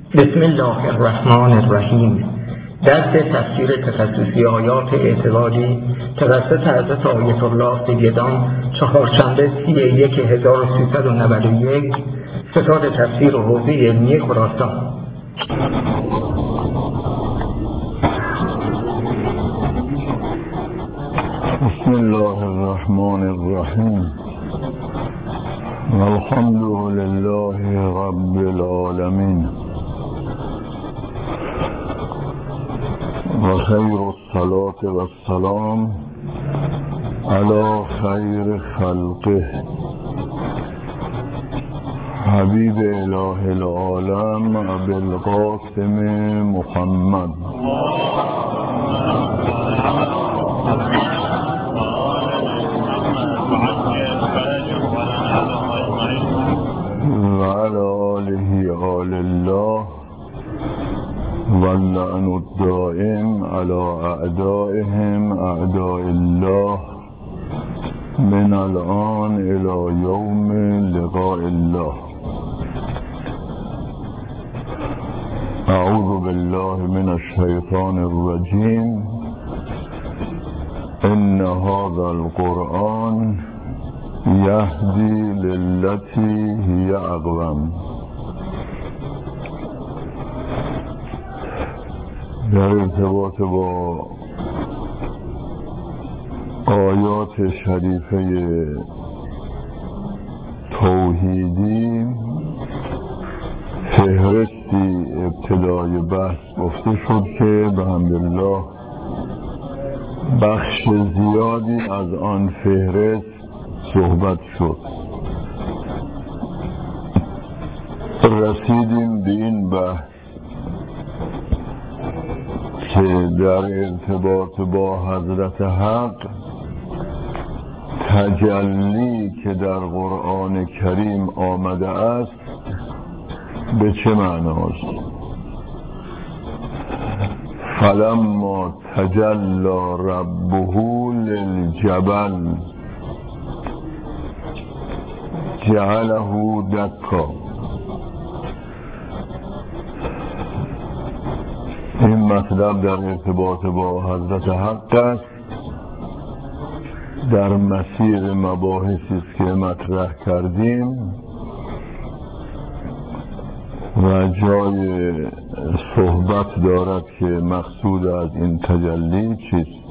بسم الله الرحمن الرحیم. درس تفسیر تخصصی آیات اعتقادی توسط حضرت آیت الله سیدان، چهارشنبه 31/1391، ستاد تفسیر و حوزه علمی خراسان. بسم الله الرحمن الرحیم. الحمد لله رب العالمین و خیر الصلاة و السلام علی خیر خلقه حبیب اله العالم ابوالقاسم محمد و علی آله آل الله واللعن الدائم على اعدائهم اعداء الله من الان الى یوم لقاء الله. اعوذ بالله من الشیطان الرجیم. ان هذا القرآن یهدی للتی هی اقوم. در ارتباط با آیات شریفه توحیدی فهرستی ابتدای بحث گفته شد که به حمدالله بخش زیادی از آن فهرست صحبت شد. رسیدیم به این بحث که در ارتباط با حضرت حق تجلی که در قرآن کریم آمده است به چه معناست؟ فلما تجلی ربه للجبل جعله دکا. این مطلب در ارتباط با حضرت حق است، در مسیر مباحثی است که مطرح کردیم و جای صحبت دارد که مقصود از این تجلی چیست.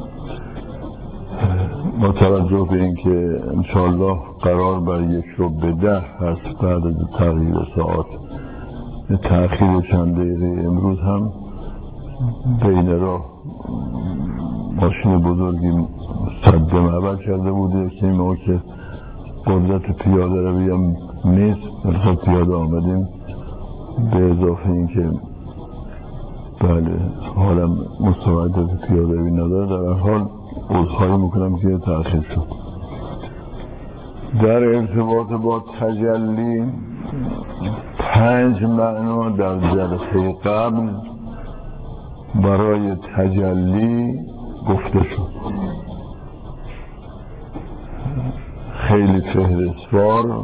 با توجه به اینکه انشاءالله قرار بر 9:50 هست بعد از تغییر ساعت، تأخیر چند دقیقه امروز هم بین راه ماشین بزرگی سد معبد کرده بوده که این موقع که قدرت پیاده روی هم نیست، مثلا پیاده آمدیم. به اضافه این که بله حالم مستعد پیاده روی نداره، در هر حال عذرخواهی میکنم که تأخیر شد. در ارتباط با تجلی 5 معنا در جلسه قبل برای تجلی گفته شد. خیلی فهرستوار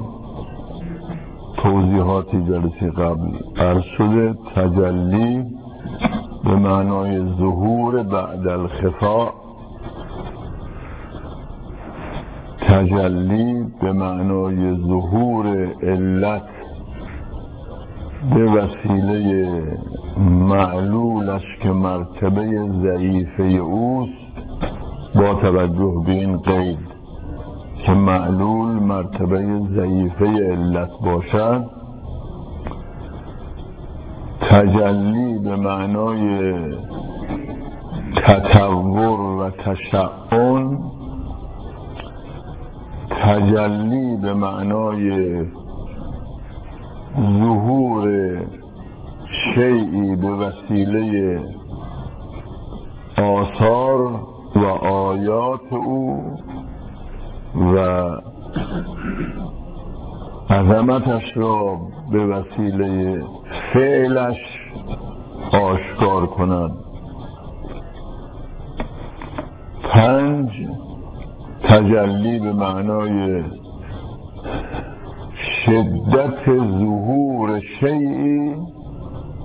توضیحاتی جلسه قبل عرض شده. تجلی به معنای ظهور بعد الخفا، تجلی به معنای ظهور علت به وسیله معلولش که مرتبه ضعیفه اوست، با توجه به این قید که معلول مرتبه ضعیفه علت باشد. تجلی به معنای تطور و تشعن، تجلی به معنای ظهور شیئی به وسیله آثار و آیات او و عظمتش را به وسیله فعلش آشکار کند. 5 تجلی به معنای شدت ظهور شیئی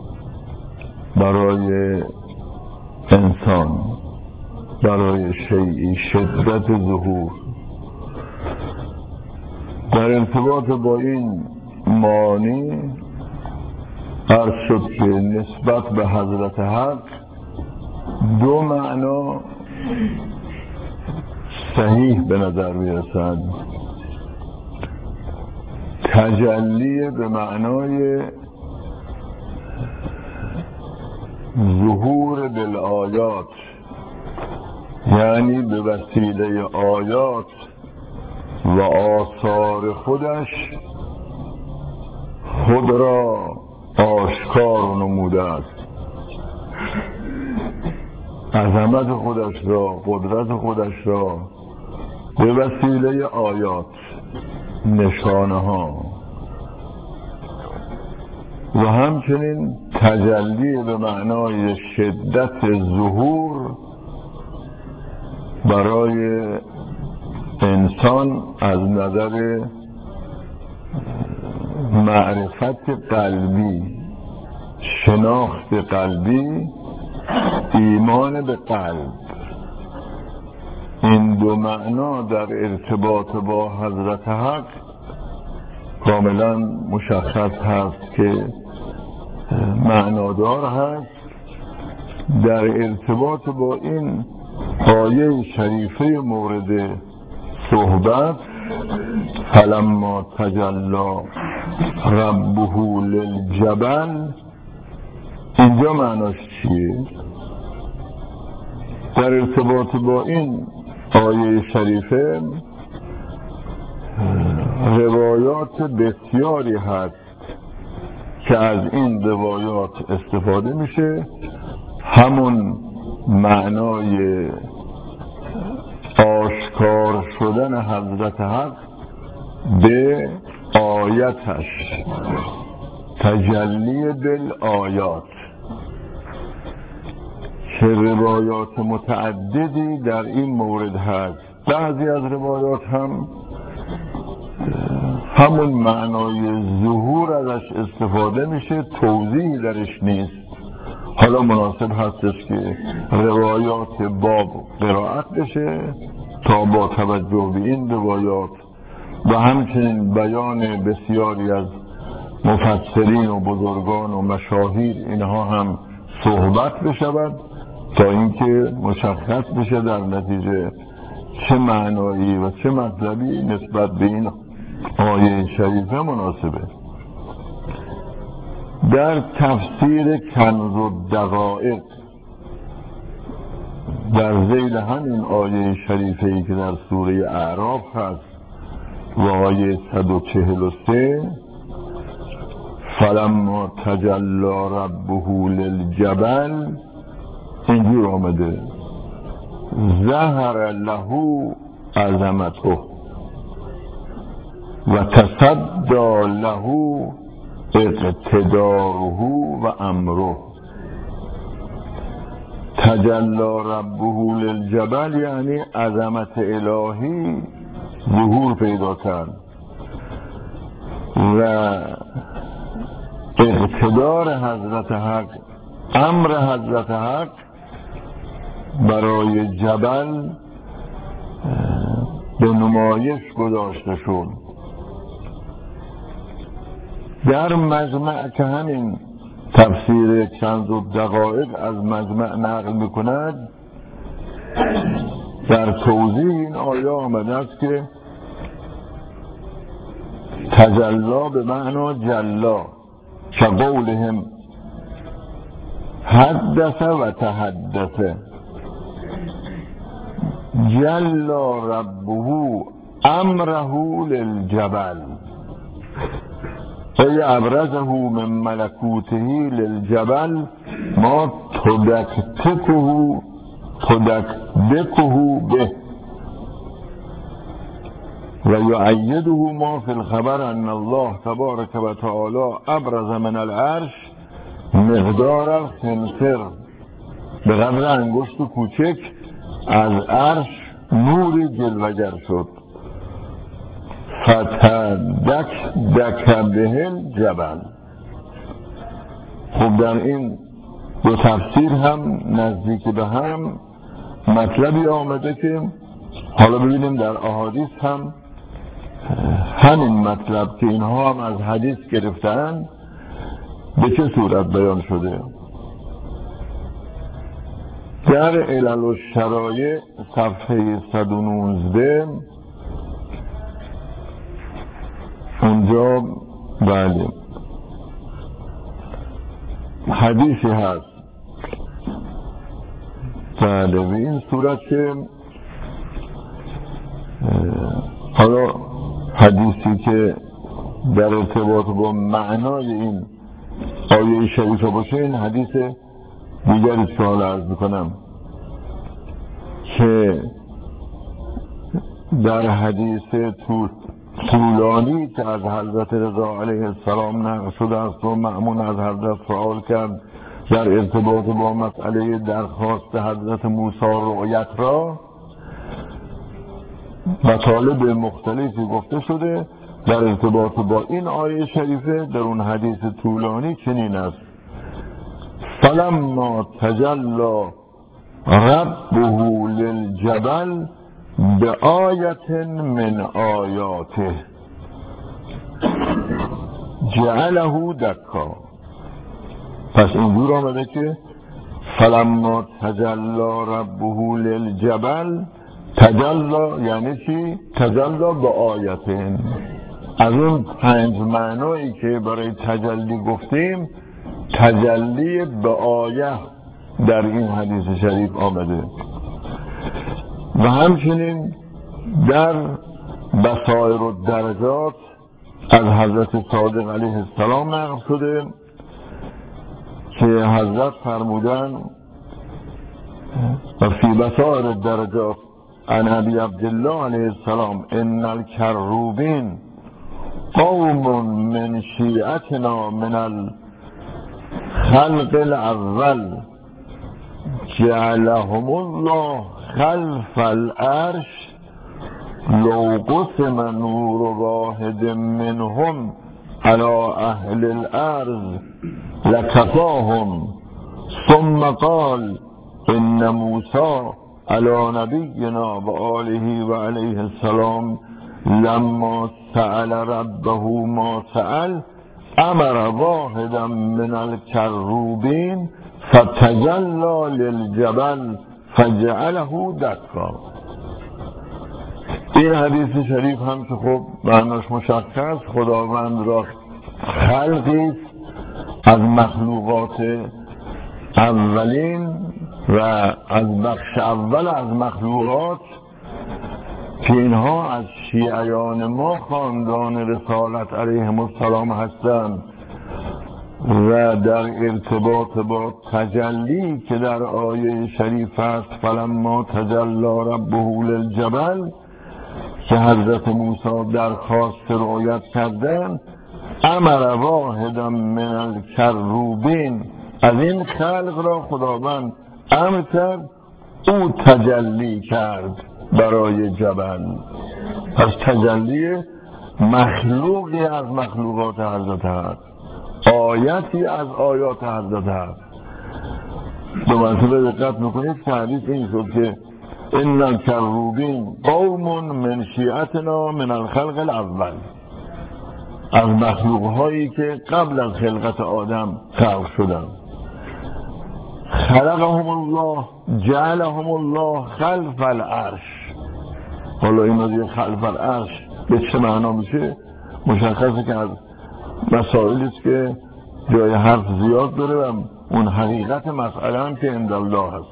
برای انسان، برای شیئی شدت ظهور. در ارتباط با این معانی عرض شد که نسبت به حضرت حق دو معنا صحیح به نظر میرسد. تجلی به معنای ظهور بالآیات، یعنی به وسیله آیات و آثار خودش خود را آشکار و نموده است، عظمت خودش را، قدرت خودش را به وسیله آیات، نشانه ها، و همچنین تجلی به معنای شدت ظهور برای انسان از نظر معرفت قلبی، شناخت قلبی، ایمان به قلب. این دو معنا در ارتباط با حضرت حق کاملا مشخص هست که معنادار هست. در ارتباط با این آیه شریفه مورد صحبت، فلما تجلی ربه للجبل، اینجا معناش چیه؟ در ارتباط با این آیه شریفه روایات بسیاری هست که از این روایات استفاده میشه همون معنای آشکار شدن حضرت حق به آیتش، تجلی بالآیات، که روایات متعددی در این مورد هست. بعضی از روایات هم همون معنای ظهور ازش استفاده میشه، توضیحی درش نیست. حالا مناسب هستش که روایات باب قرائت بشه تا با توجه به این روایات و همچنین بیان بسیاری از مفسرین و بزرگان و مشاهیر اینها هم صحبت بشود تا اینکه مشخص بشه در نتیجه چه معنایی و چه مطلبی نسبت به این آیه شریفه مناسبه. در تفسیر کنز الدقایق در ذیل همین آیه شریفه‌ای که در سوره اعراف هست و آیه 143، فلما تجلی ربه للجبل، اینجور آمده ظهر له عظمته و تصدی له اقتداره و امره. تجلی ربه للجبل یعنی عظمت الهی ظهور پیدا کرد و اقتدار حضرت حق، امر حضرت حق برای جبل به نمایش گذاشته شد. در مجمع که همین تفسیر کنز الدقایق از مجمع نقل میکند، در توضیح این آیه آمده است که تجلا به معنا جلا، که قولهم حدث و تحدث، جلا ربه امره للجبل ای ابرزه من ملکوته للجبل ما تدکدکه به و یعیده ما فی الخبر ان الله تبارک و تعالی ابرز من العرش مقدار الخنصر، به قدر انگشت کوچک از عرش نوری جلوگر شد. فتدک به الجبل. خب در این دو تفسیر هم نزدیک به هم مطلبی آمده که حالا ببینیم در احادیث هم همین مطلب که اینها هم از حدیث گرفتن به چه صورت بیان شده. در علل الشرایع صفحه 119 اونجا بله حدیثی هست بله به این صورت که حالا حدیثی که در ارتباط با معنای این آیه شریفه باشه این حدیث دیگری سوال عرض میکنم که در حدیث طولانی که از حضرت رضا علیه السلام نقل شده است و مأمون از حضرت سوال کرد در ارتباط با مسئله درخواست حضرت موسی رؤیت را مطالب مختلفی گفته شده در ارتباط با این آیه شریفه. در اون حدیث طولانی چنین است: فلما تجلی ربه للجبل بآیت من آیاته جعله دکا. پس اینجور آمده که فلما تجلی ربه للجبل، تجلی یعنی چی؟ تجلی به آیتین. از اون 5 معنایی که برای تجلی گفتیم تجلی به آیه در این حدیث شریف آمده و همچنین در بصائر الدرجات از حضرت صادق علیه السلام نقل شده که حضرت فرمودن و فی بصائر الدرجات عن ابی عبدالله علیه السلام ان الکروبین قوم من شیعتنا من الخلق الاول جعلهم الله خلف العرش لو قسم نور واحد منهم على اهل الارض لكفاهم. ثم قال ان موسى على نبينا وآله وعليه السلام لما سأل ربه ما سأل امر واحدا من الكروبين فتجلى للجبل فجعله دكا. این حدیث شریف هم که خب معناش مشخص، خداوند را خلقی از مخلوقات اولین و از بخش اول از مخلوقات که اینها از شیعیان ما خاندان رسالت علیهم السلام هستند و در ارتباط با تجلی که در آیه شریف است فلما تجلی ربه للجبل که حضرت موسی درخواست رؤیت کردن امر واحدا من الکروبین، از این خلق را خداوند امر کرد او تجلی کرد برای جبل. پس تجلی مخلوقی از مخلوقات حضرت هست، آیتی از آیات حضرت هست. دو مرتبه دقت میکنید که حدیث این شد که ان الکروبین قوم من شیعتنا من الخلق الاول، از مخلوقهایی که قبل از خلقت آدم خلق شدن. خلقهم الله جعلهم الله خلف العرش. حالا این دیگه خلف العرش به چه معنا میشه؟ مشخصه که از مسائلی است که جای حرف زیاد داره و اون حقیقت مسئله هم که عند الله هست.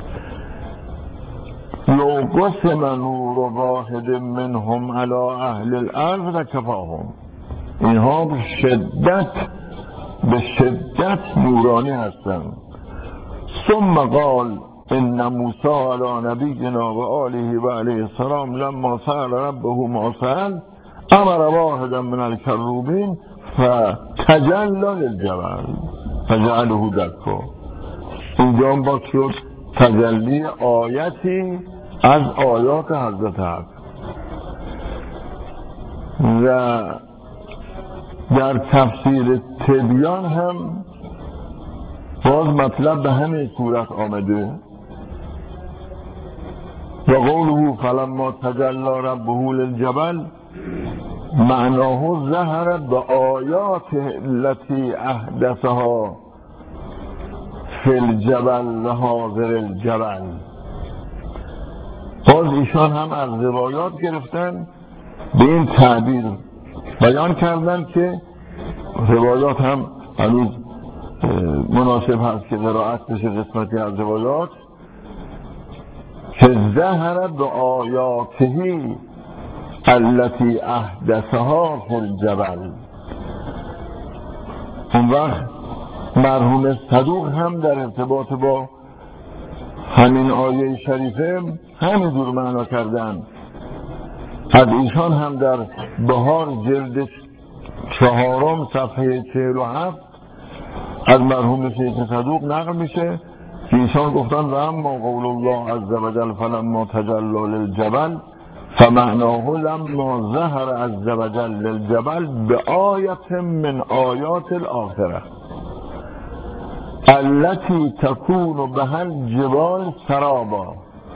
لو قسم نور واحد منهم على اهل الارض لكفاهم. اینها به شدت نورانی هستند. ثم قال ان موسی علی نبینا و آله و علیه السلام لما سأل ربه ما سأل امر واحدا من الکروبین فتجلی للجبل فجعله دکا. اینجا باز شد تجلی آیتی از آیات حضرت حق. و در تفسیر تبیان هم باز مطلب به همین صورت آمده. و قوله فلما تجلی ربه للجبل معناه ظهر بآیات التي احدثها فی الجبل و حاضر الجبل. باز ایشان هم از روایات گرفتن به این تعبیر بیان کردن که روایات هم هنوز مناسب هست که قرائت بشه قسمتی از روایات که ظهر بآیاته التي احدثها فی الجبل. اون وقت مرحوم صدوق هم در ارتباط با همین آیه شریفه همین جور معنا کردن. از ایشان هم در بهار جلد 4 صفحه 47 از مرحوم شیخ صدوق نقل میشه که ایشان گفتن و اما قول الله عز وجل فلما تجلی للجبل فمعناه لما ظهر عز وجل للجبل بآیت من آیات الآخرة التي تكون بها الجبال سرابا.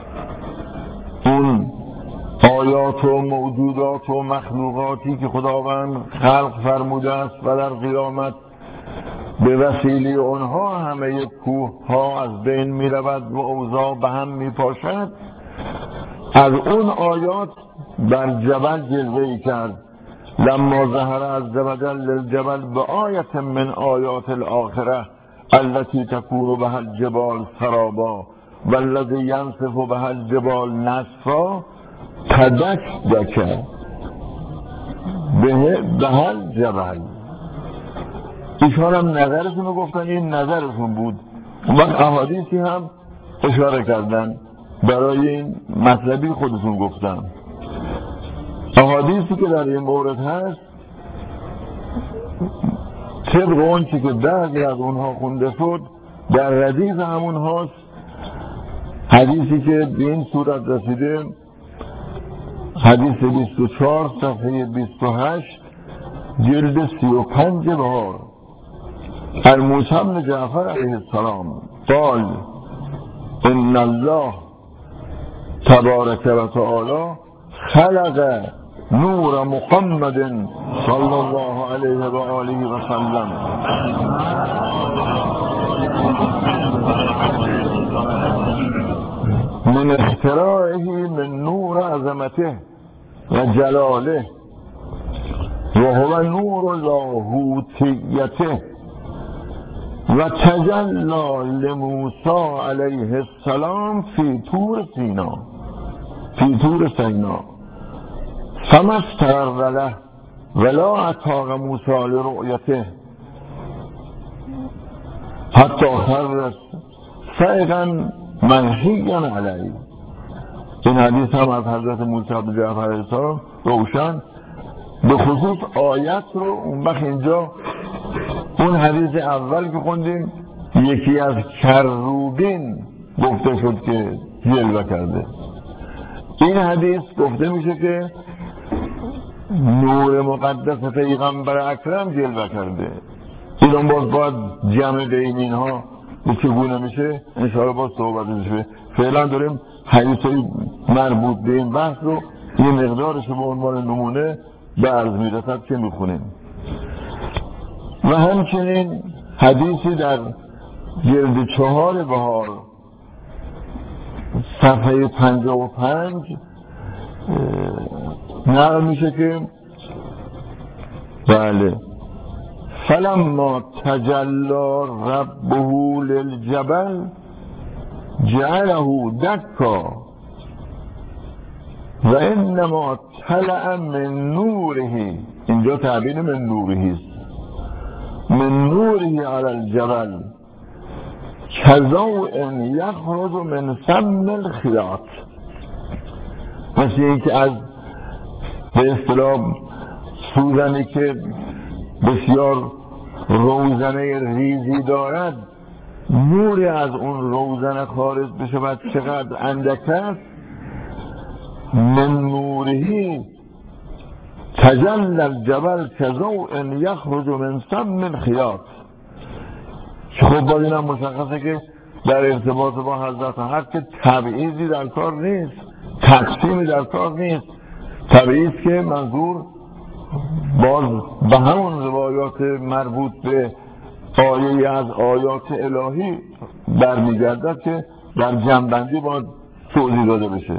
اون آیات و موجودات و مخلوقاتی که خداوند خلق فرموده است و در قیامت به وسیله اونها همه کوه ها از بین می رود و اوضاع به هم می پاشد، از اون آیات بر جبل جلوه کرد. لما ظهر عز وجل للجبل بآیت من آیات الآخرة التي تكون بها الجبال سرابا والذي ينصف بها الجبال نصفا تدكدك بها الجبل. ایشان هم نظرشون رو گفتن، این نظرشون بود. اون وقت احادیثی هم اشاره کردن برای این مطلبی خودشون گفتن. احادیثی که در این مورد هست طبق اون چی که بعضی از اونها خونده شد در ردیف همون هاست. حدیثی که به این صورت رسیده حدیث 24 صفحه 28 جلد 35 بهار. موسی بن جعفر علیه السلام قال ان الله تبارک و تعالی خلق نور محمد صلی الله علیه و آله و سلم من اختراعه من نور عظمته و جلاله و هو نور لاهوتیته و تجلی لموسی علیه السلام فی طور سینا فما استقر له ولا اتاق موسی لرؤیته حتی خر صعقا منحیا علیه. این حدیث هم از حضرت موسی بن جعفر علیه السلام روشن به خصوص آیت رو. اون وقت اینجا اون حدیث اول که خوندیم یکی از کروبین گفته شد که جلوه کرده. این حدیث گفته میشه که نور مقدس پیغمبر اکرم جلوه کرده. این باید جمع بین اینها به چگونه میشه انشاءالله باز صحبت میشه. فعلا داریم حدیثی مربوط به این بحث رو یه مقدارش به عنوان نمونه به عرض میرسد که میخونیم. و همچنین حدیثی در جلد 4 بهار صفحه 55 نقل میشه که بله فلما تجلی ربه للجبل جعله دکا و انما طلع من نوره. اینجا تعبیر من نوره است. من نوره علی الجبل کضوء یخرج من سم الخیاط. مثل این که از به اصطلاح سوزنی که بسیار روزنه ریزی دارد نوری از اون روزنه خارج بشه و چقدر اندک است. من نوره تجلی الجبل کضوء یخرج من سم الخیاط. که خب باید اینم مشخصه که در ارتباط با حضرت حق که تبعیضی در کار نیست، تقسیمی در کار نیست. تبعیض که منظور باز به همون روایات مربوط به آیه از آیات الهی برمیگردد که در جنبندی باید توضیح داده بشه.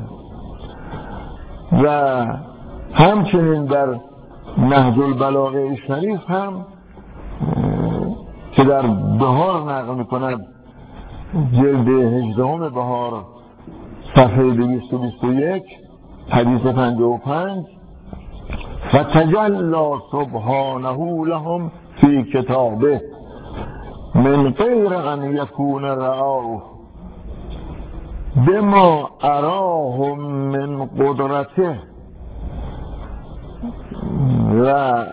و همچنین در نهج البلاغه شریف هم که در بهار نقل میکند، جلد 18 بهار صفحه 221 حدیث 55: فتجلی سبحانه لهم فی کتابه من غیر ان یکون رعاه بما اراهم من قدرته و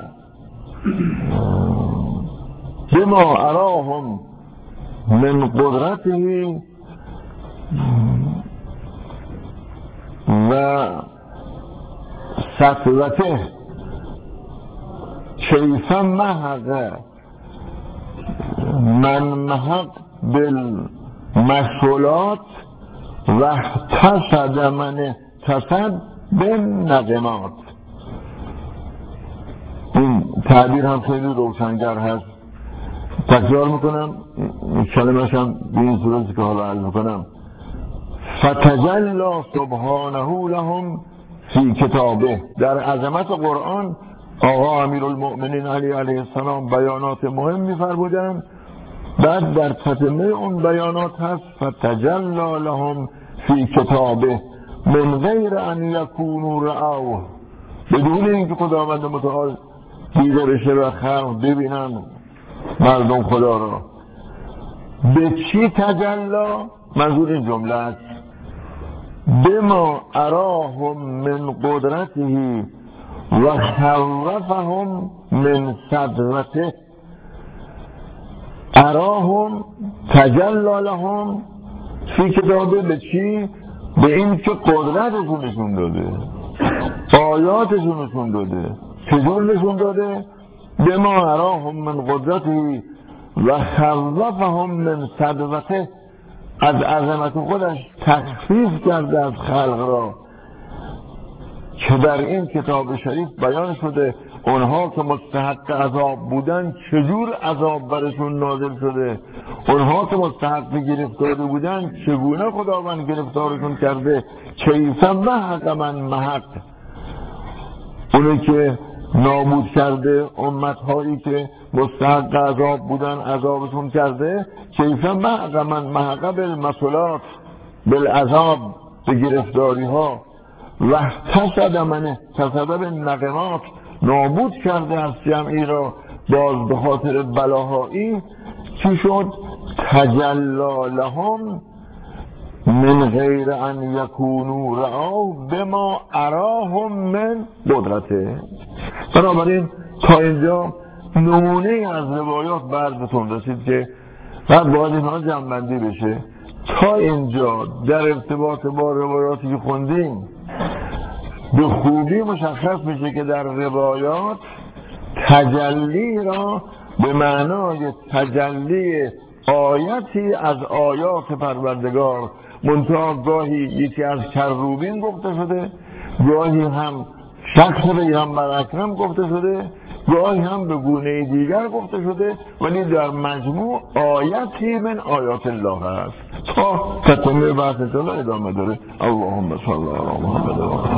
بما اراهم من قدرته و سطوته کیف محق من محق بالمشغولات و احتسد من احتسد بالنقمات. این تعبیر هم خیلی روشنگر هست. تکرار میکنم کلمه‌اش هم به این صورتی که حالا عرض میکنم: فتجلی سبحانه لهم فی کتابه. در عظمت قرآن آقا امیرالمؤمنین علی علیه السلام بیانات مهم می‌فرمودند. بعد در تتمه اون بیانات هست فتجلی لهم فی کتابه من غیر ان یکونوا رعوه، بدون اینکه خداوند متعال دیده بشه و خلق ببینن مردم خدا را. به چی تجلا؟ منظور این جمله است: بما اراهم من قدرته و خوفهم من صدرته. اراهم تجلا لهم فی کتابه. به چی؟ به این که قدرتشون نشون داده، آیاتشون نشون داده. چجور نشون داده؟ بما اراهم من قدرته و خوفهم من صدرته. از عظمت خودش تخفیف کرده از خلق را که در این کتاب شریف بیان شده اونها که مستحق عذاب بودن چجور عذاب برشون نازل شده، اونها که مستحق گرفتاری بودن چگونه خداوند گرفتارشون کرده. کیف محق من محق، اونی که نابود کرده امتهایی که مستحق عذاب بودن عذابشون کرده. کیف محق من محق بالمسئولات، بالعذاب، به گرفتاری ها. و احتسد من احتسد بالنقمات، نابود کرده از جمعی را باز به خاطر بلاهایی. چی شد؟ تجلا لهم من غیر ان یکونوا رعاه بما اراهم من قدرته. بنابراین تا اینجا نمونه از روایات بردتون رسید که بعد باید اینها جمع‌بندی بشه. تا اینجا در ارتباط با روایاتی که خوندیم به خوبی مشخص میشه که در روایات تجلی را به معنای تجلی آیتی از آیات پروردگار، منتها گاهی یکی از کروبین گفته شده، گاهی هم شخص پیغمبر اکرم گفته شده، گاهی هم به گونه دیگر گفته شده، ولی در مجموع آیتی من آیات الله است. تا تکمیل بحث ادامه داره. اللهم صل علی محمد.